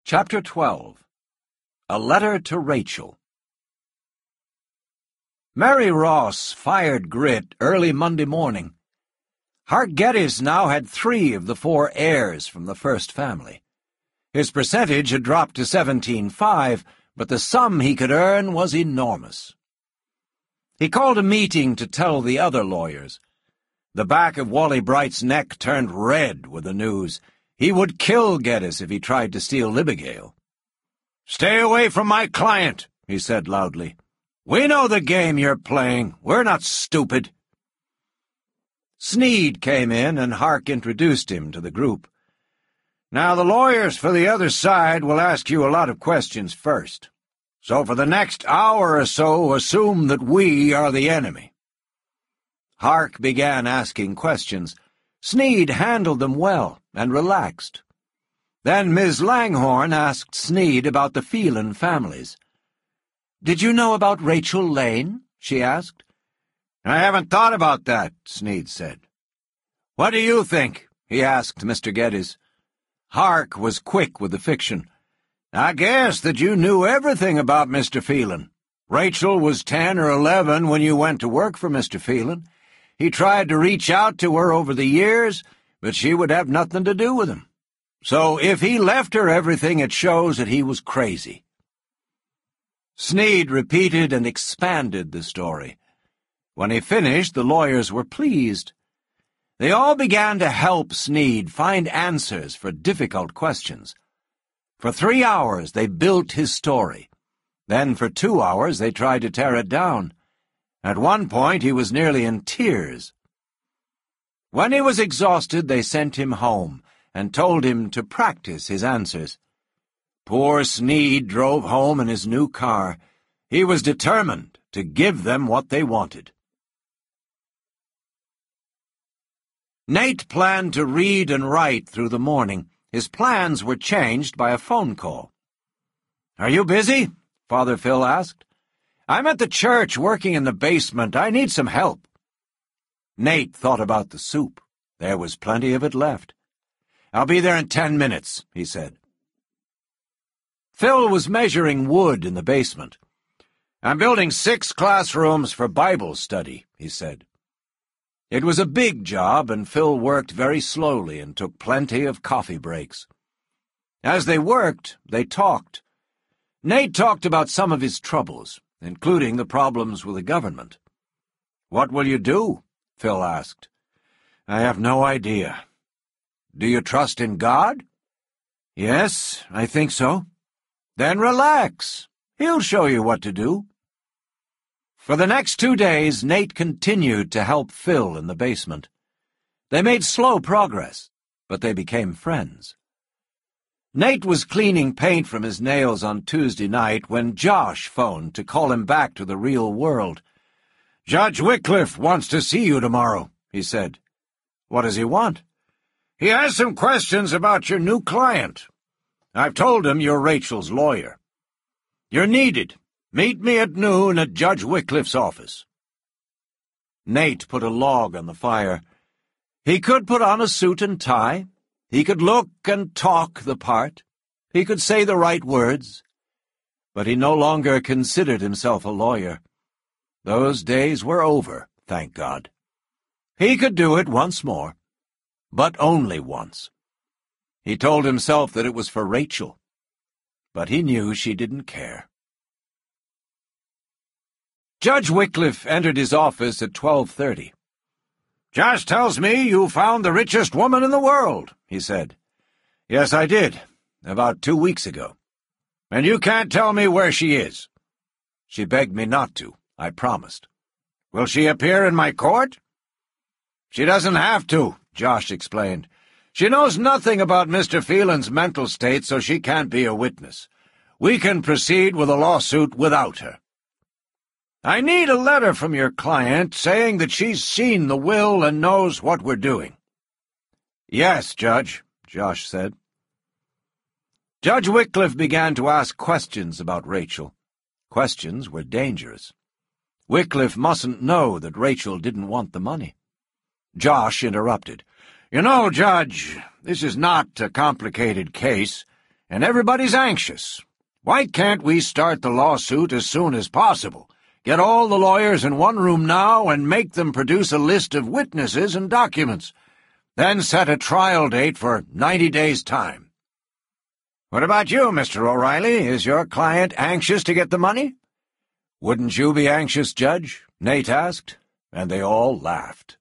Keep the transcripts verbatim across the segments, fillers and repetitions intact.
Chapter twelve. A Letter to Rachel. Mary Ross fired Grit early Monday morning. Hark Geddes now had three of the four heirs from the first family. His percentage had dropped to seventeen five, but the sum he could earn was enormous. He called a meeting to tell the other lawyers. The back of Wally Bright's neck turned red with the news. He would kill Geddes if he tried to steal Libigale. "Stay away from my client," he said loudly. "We know the game you're playing. We're not stupid." Sneed came in, and Hark introduced him to the group. "Now, the lawyers for the other side will ask you a lot of questions first. So for the next hour or so, assume that we are the enemy." Hark began asking questions. Sneed handled them well and relaxed. Then Miz Langhorne asked Sneed about the Phelan families. "Did you know about Rachel Lane?" she asked. "I haven't thought about that," Sneed said. "What do you think?" he asked Mister Geddes. Hark was quick with the fiction. "I guess that you knew everything about Mister Phelan. Rachel was ten or eleven when you went to work for Mister Phelan. He tried to reach out to her over the years, but she would have nothing to do with him. So if he left her everything, it shows that he was crazy." Sneed repeated and expanded the story. When he finished, the lawyers were pleased. They all began to help Sneed find answers for difficult questions. For three hours they built his story. Then for two hours they tried to tear it down. At one point he was nearly in tears. When he was exhausted, they sent him home and told him to practice his answers. Poor Sneed drove home in his new car. He was determined to give them what they wanted. Nate planned to read and write through the morning. His plans were changed by a phone call. "Are you busy?" Father Phil asked. "I'm at the church working in the basement. I need some help." Nate thought about the soup. There was plenty of it left. "I'll be there in ten minutes, he said. Phil was measuring wood in the basement. "I'm building six classrooms for Bible study," he said. It was a big job, and Phil worked very slowly and took plenty of coffee breaks. As they worked, they talked. Nate talked about some of his troubles, including the problems with the government. "What will you do?" Phil asked. "I have no idea." "Do you trust in God?" "Yes, I think so." "Then relax. He'll show you what to do." For the next two days, Nate continued to help Phil in the basement. They made slow progress, but they became friends. Nate was cleaning paint from his nails on Tuesday night when Josh phoned to call him back to the real world. "Judge Wycliffe wants to see you tomorrow," he said. "What does he want?" "He has some questions about your new client. I've told him you're Rachel's lawyer. You're needed. Meet me at noon at Judge Wycliffe's office." Nate put a log on the fire. He could put on a suit and tie. He could look and talk the part. He could say the right words. But he no longer considered himself a lawyer. Those days were over, thank God. He could do it once more, but only once. He told himself that it was for Rachel, but he knew she didn't care. Judge Wycliffe entered his office at twelve thirty. "Josh tells me you found the richest woman in the world," he said. "Yes, I did, about two weeks ago." "And you can't tell me where she is?" "She begged me not to. I promised." "Will she appear in my court?" "She doesn't have to," Josh explained. "She knows nothing about Mister Phelan's mental state, so she can't be a witness. We can proceed with a lawsuit without her." "I need a letter from your client saying that she's seen the will and knows what we're doing." "Yes, Judge," Josh said. Judge Wycliffe began to ask questions about Rachel. Questions were dangerous. Wycliffe mustn't know that Rachel didn't want the money. Josh interrupted. "You know, Judge, this is not a complicated case. and everybody's anxious. Why can't we start the lawsuit as soon as possible? Get all the lawyers in one room now and make them produce a list of witnesses and documents. Then set a trial date for ninety days' time. What about you, Mister O'Reilly? Is your client anxious to get the money? Wouldn't you be anxious, Judge? Nate asked, and they all laughed.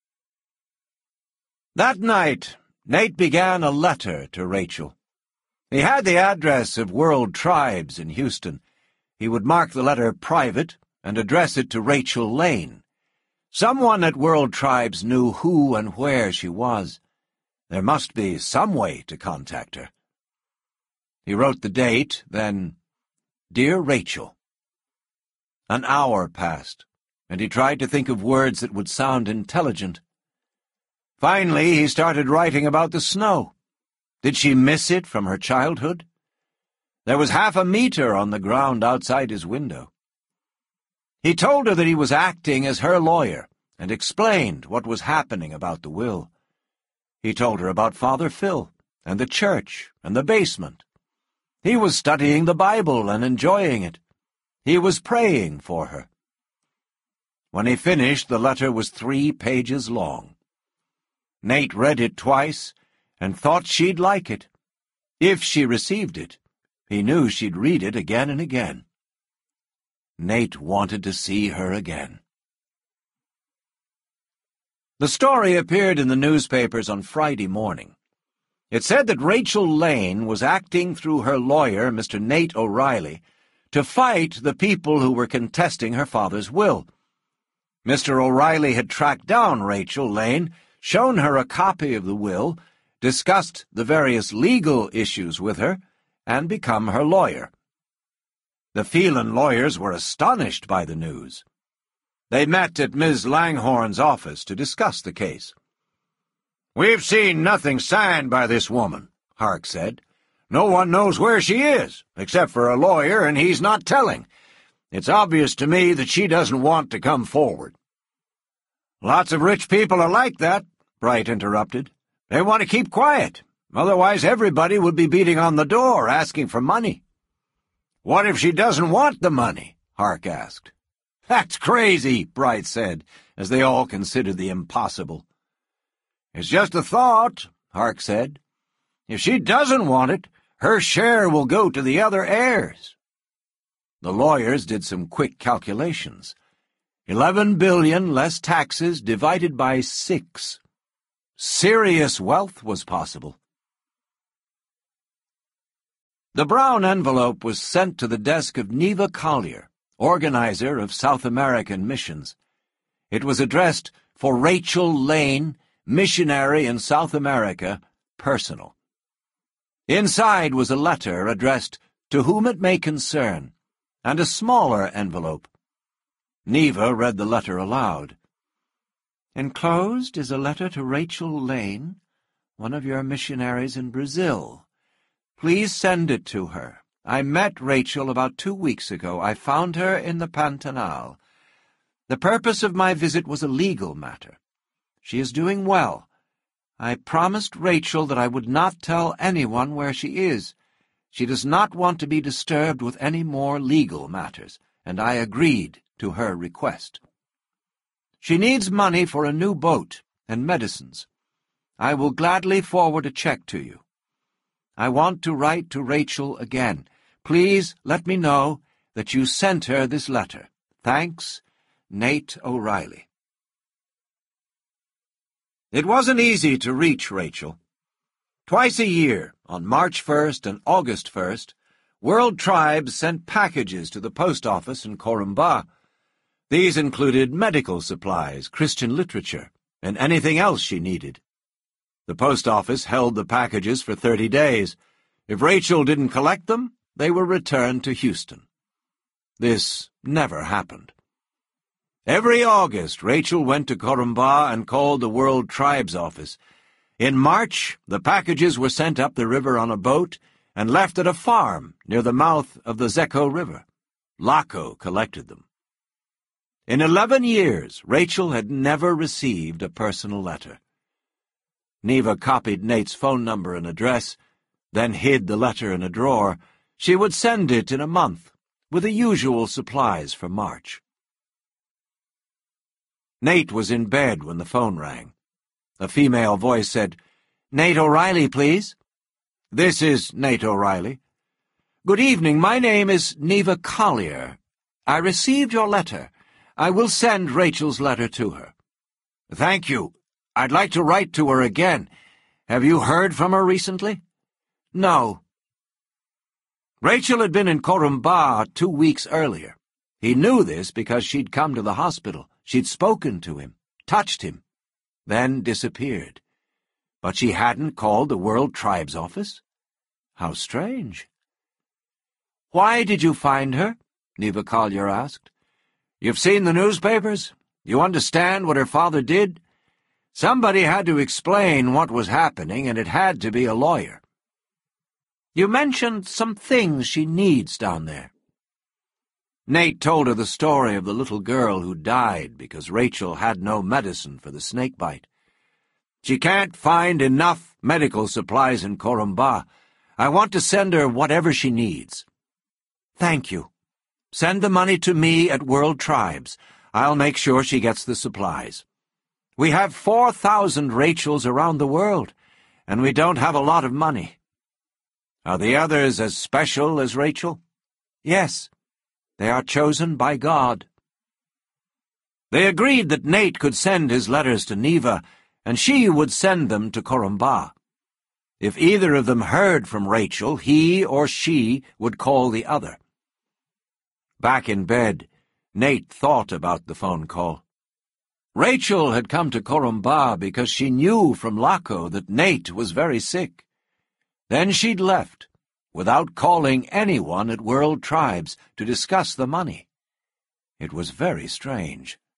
That night, Nate began a letter to Rachel. He had the address of World Tribes in Houston. He would mark the letter private and address it to Rachel Lane. Someone at World Tribes knew who and where she was. There must be some way to contact her. He wrote the date, then, Dear Rachel. An hour passed, and he tried to think of words that would sound intelligent. Finally, he started writing about the snow. Did she miss it from her childhood? There was half a meter on the ground outside his window. He told her that he was acting as her lawyer and explained what was happening about the will. He told her about Father Phil and the church and the basement. He was studying the Bible and enjoying it. He was praying for her. When he finished, the letter was three pages long. Nate read it twice and thought she'd like it. If she received it, he knew she'd read it again and again. Nate wanted to see her again. The story appeared in the newspapers on Friday morning. It said that Rachel Lane was acting through her lawyer, Mister Nate O'Reilly, to fight the people who were contesting her father's will. Mister O'Reilly had tracked down Rachel Lane, shown her a copy of the will, discussed the various legal issues with her, and become her lawyer. The Phelan lawyers were astonished by the news. They met at Miz Langhorne's office to discuss the case. "We've seen nothing signed by this woman," Hark said. "No one knows where she is, except for a lawyer, and he's not telling. It's obvious to me that she doesn't want to come forward." "Lots of rich people are like that," Bright interrupted. "They want to keep quiet. Otherwise everybody would be beating on the door, asking for money." "What if she doesn't want the money?" Hark asked. "That's crazy," Bright said, as they all considered the impossible. "It's just a thought," Hark said. "If she doesn't want it, her share will go to the other heirs." The lawyers did some quick calculations. Eleven billion less taxes divided by six. Serious wealth was possible. The brown envelope was sent to the desk of Neva Collier, organizer of South American missions. It was addressed for Rachel Lane, missionary in South America, personal. Inside was a letter addressed to whom it may concern, and a smaller envelope. Neva read the letter aloud. "Enclosed is a letter to Rachel Lane, one of your missionaries in Brazil. Please send it to her. I met Rachel about two weeks ago. I found her in the Pantanal. The purpose of my visit was a legal matter. She is doing well. I promised Rachel that I would not tell anyone where she is. She does not want to be disturbed with any more legal matters, and I agreed to her request. She needs money for a new boat and medicines. I will gladly forward a check to you. I want to write to Rachel again. Please let me know that you sent her this letter. Thanks, Nate O'Reilly." It wasn't easy to reach Rachel. Twice a year, on March first and August first, World Tribes sent packages to the post office in Corumba. These included medical supplies, Christian literature, and anything else she needed. The post office held the packages for thirty days. If Rachel didn't collect them, they were returned to Houston. This never happened. Every August, Rachel went to Corumba and called the World Tribes office. In March, the packages were sent up the river on a boat and left at a farm near the mouth of the Zeco River. Laco collected them. In eleven years, Rachel had never received a personal letter. Neva copied Nate's phone number and address, then hid the letter in a drawer, she would send it in a month, with the usual supplies for March. Nate was in bed when the phone rang. A female voice said, "Nate O'Reilly, please." "This is Nate O'Reilly." "Good evening. My name is Neva Collier. I received your letter. I will send Rachel's letter to her." "Thank you. I'd like to write to her again. Have you heard from her recently?" "No." Rachel had been in Corumba two weeks earlier. He knew this because she'd come to the hospital. She'd spoken to him, touched him, then disappeared. But she hadn't called the World Tribes office? How strange. "Why did you find her?" Neva Collier asked. "You've seen the newspapers? You understand what her father did? Somebody had to explain what was happening, and it had to be a lawyer. You mentioned some things she needs down there." Nate told her the story of the little girl who died because Rachel had no medicine for the snakebite. "She can't find enough medical supplies in Corumba. I want to send her whatever she needs." "Thank you. Send the money to me at World Tribes. I'll make sure she gets the supplies. We have four thousand Rachels around the world, and we don't have a lot of money." "Are the others as special as Rachel?" "Yes. They are chosen by God." They agreed that Nate could send his letters to Neva, and she would send them to Corumba. If either of them heard from Rachel, he or she would call the other. Back in bed, Nate thought about the phone call. Rachel had come to Corumba because she knew from Laco that Nate was very sick. Then she'd left, without calling anyone at World Tribes to discuss the money. It was very strange.